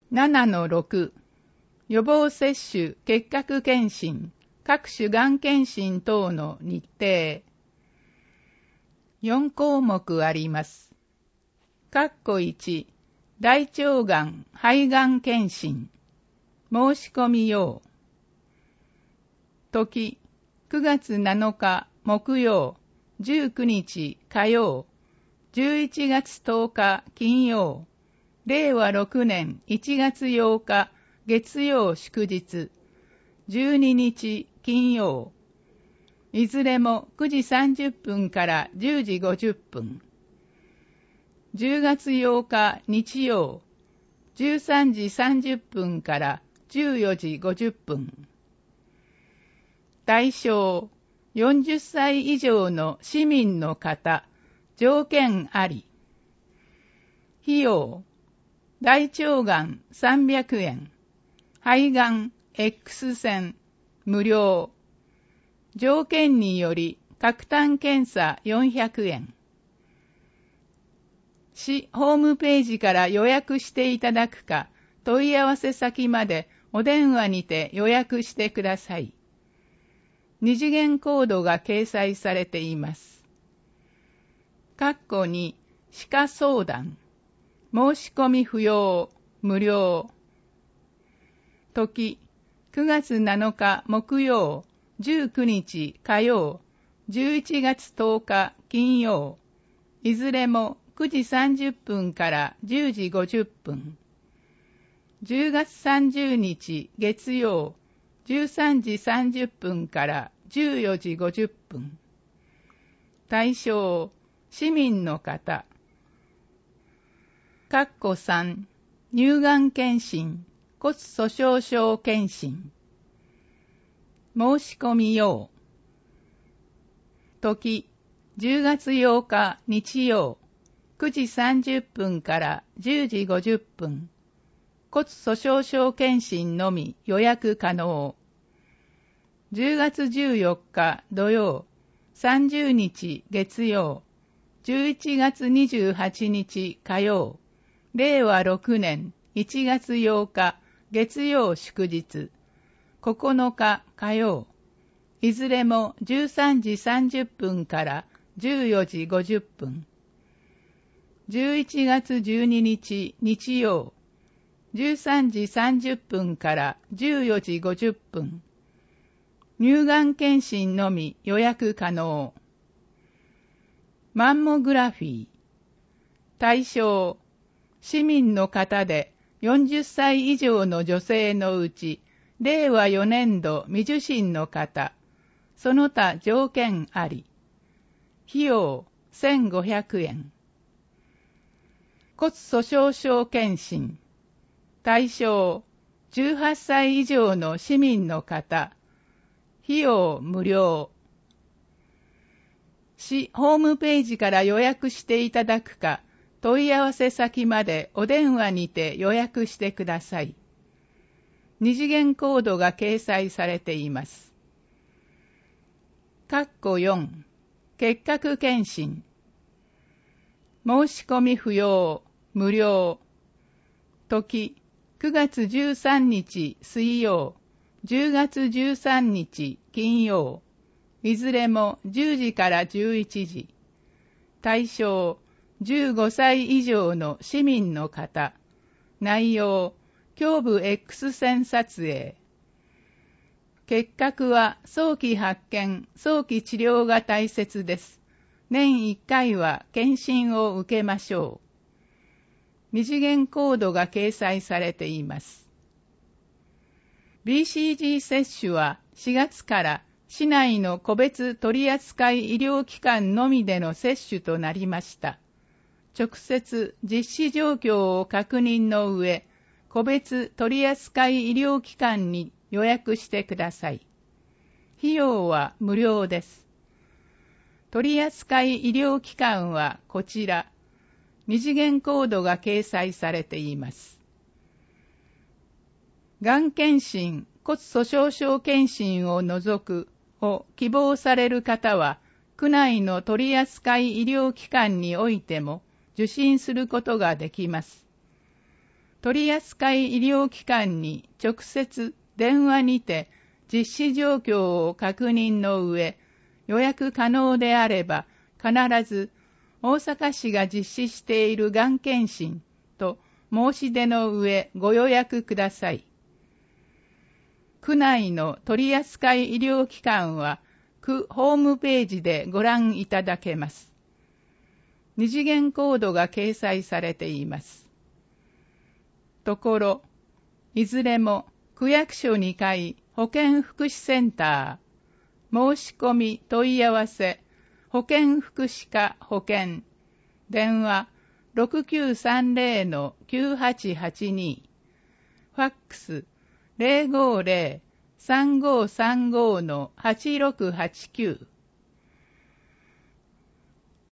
7-6 予防接種結核検診各種がん検診等の日程4項目あります。1大腸がん肺がん検診申し込み用時9月7日木曜19日火曜11月10日金曜令和6年1月8日月曜祝日12日金曜いずれも9時30分から10時50分10月8日日曜13時30分から14時50分対象40歳以上の市民の方条件あり費用大腸がん300円肺がん X 線無料条件により各単検査400円市ホームページから予約していただくか問い合わせ先までお電話にて予約してください。二次元コードが掲載されています。2歯科相談申し込み不要無料時9月7日木曜19日火曜11月10日金曜いずれも9時30分から10時50分10月30日月曜13時30分から14時50分対象市民の方3乳がん検診骨粗しょう症検診申し込み用時10月8日日曜9時30分から10時50分骨粗しょう症検診のみ予約可能10月14日土曜30日月曜11月28日火曜令和6年1月8日月曜祝日9日火曜いずれも13時30分から14時50分11月12日日曜13時30分から14時50分乳がん検診のみ予約可能マンモグラフィー対象市民の方で40歳以上の女性のうち令和4年度未受診の方その他条件あり費用1500円骨粗しょう症検診対象18歳以上の市民の方費用無料市ホームページから予約していただくか問い合わせ先までお電話にて予約してください。二次元コードが掲載されています。4結核検診申し込み不要無料時9月13日水曜10月13日金曜いずれも10時から11時対象15歳以上の市民の方内容胸部 X 線撮影結核は早期発見早期治療が大切です年1回は検診を受けましょう二次元コードが掲載されています。BCG 接種は4月から市内の個別取扱医療機関のみでの接種となりました。直接実施状況を確認の上、個別取扱医療機関に予約してください。費用は無料です。取扱医療機関はこちら。二次元コードが掲載されています。がん検診、骨粗しょう症検診を除くを希望される方は、区内の取扱医療機関においても受診することができます。 取扱医療機関に直接電話にて実施状況を確認の上、予約可能であれば必ず大阪市が実施しているがん検診と申し出の上ご予約ください。区内の取扱医療機関は区ホームページでご覧いただけます。二次元コードが掲載されています。ところ、いずれも区役所2階保健福祉センター、申し込み問い合わせ、保健福祉課保健、電話 6930-9882、ファックス 050-3535-8689